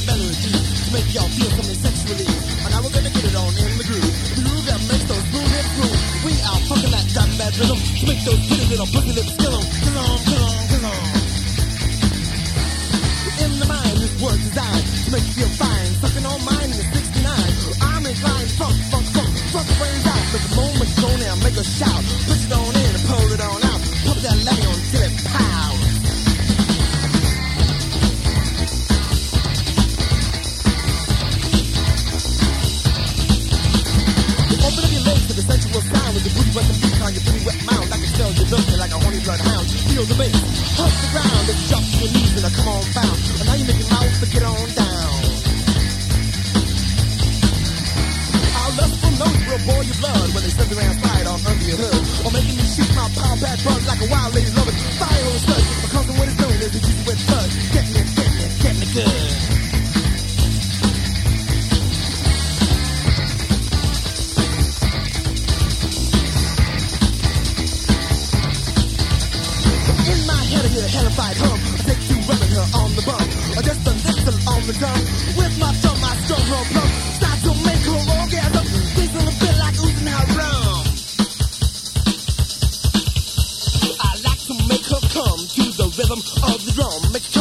melody to make y'all feel something sexually. And now we're gonna get it on in the groove. The groove that makes those smooth hips move. We are fucking that dumb bad rhythm to make those pretty little pussy lips kill 'em. Kill 'em, kill 'em, kill 'em. In the mind, this word's designed to make you feel fine. Sucking on mine in the 69. I'm inclined, funk, funk, funk, funk the brains out. Make the moment go now, make a shout. Push it on in and pull it on out. Pump that levy on till it pows. Open up your legs to the sensual sound with the booty wet and beat on your pretty wet mouth. I can tell you're looking like a horny blood hound. Feel the bass, huff the ground as you jump to your knees and I come on bound. And now you make your mouth to get on down. I'll lust for those will boil your blood when they send the around slide on under your hood. Or making you shoot my pound bad bug like a wild lady loving fire on stud. Because of what it's doing is it usually with bud. Get me good. Hellified hum, I take you rubbing her on the bum, or just a little on the tongue. With my thumb, I stroke her plump, start to make her orgasm. Things a bit like oozing out rum. I like to make her come to the rhythm of the drum. Make